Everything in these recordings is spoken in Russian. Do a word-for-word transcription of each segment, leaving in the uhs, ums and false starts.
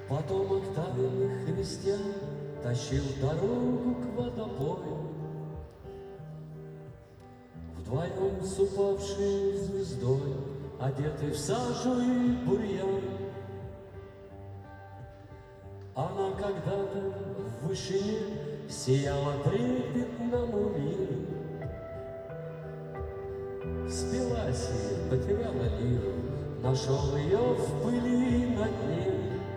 Потомок тайных христиан тащил дорогу к водопою. Вдвоем с упавшей звездой, одетый в сажу и бурьян. Она когда-то в вышине сияла трепетному миру. Спилась и потеряла лиру, нашел ее в пыли на дне.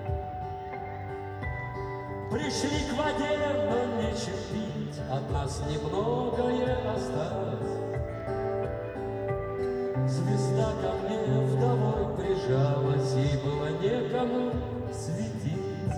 Пришли к воде, но нечем пить, от нас немногое осталось. Звезда ко мне вдовой прижалась, и было некому светить.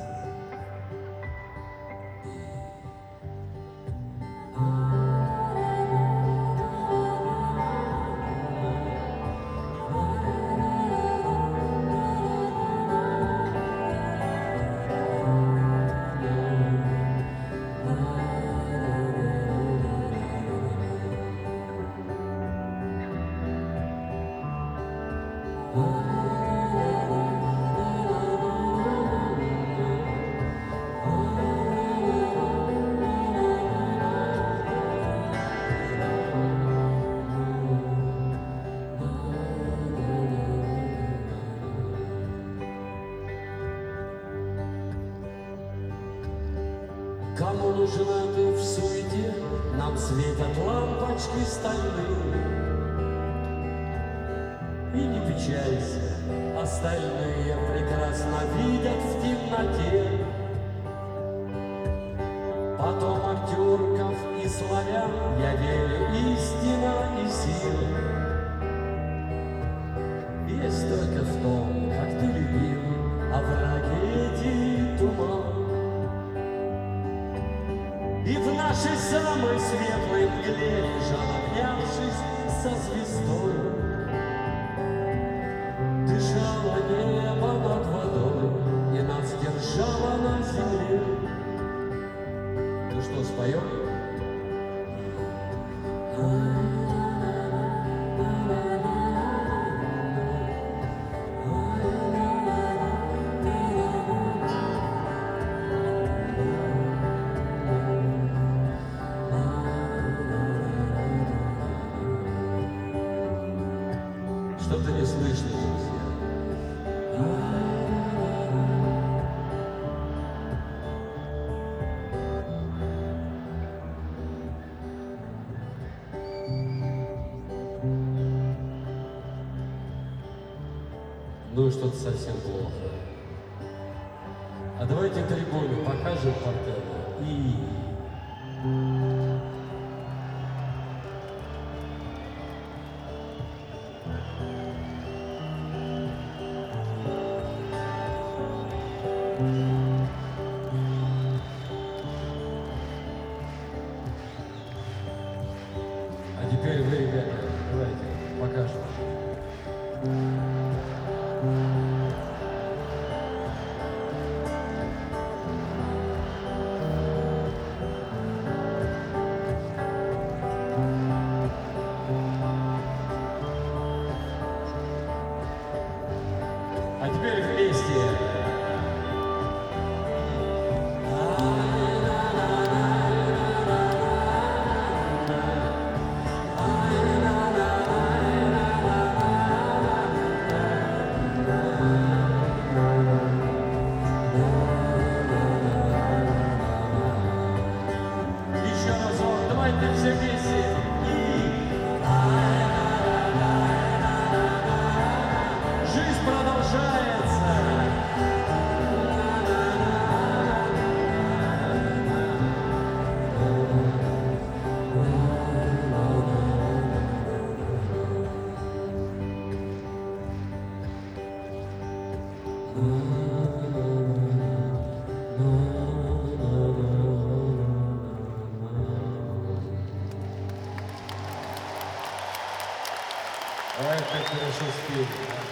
Кому нужна ты в суете, нам светят лампочки стальные. И не печалься, остальные прекрасно видят в темноте. Потомок тюрков и славян, я верю, истина и сила есть только в том, как ты любил, а враги эти туман. И в нашей самой светлой мгле лежал, обнявшись со звездой, дышало небо над водой и нас держало на земле. Ну что, споем? Что-то не слышно, друзья. Ну, что-то совсем плохо. А давайте трибуну покажем портрету и... А теперь вы, ребята, давайте покажем. А теперь вместе. Еще разок, давайте все вместе. Жизнь продолжается. Ой, как хорошо спели.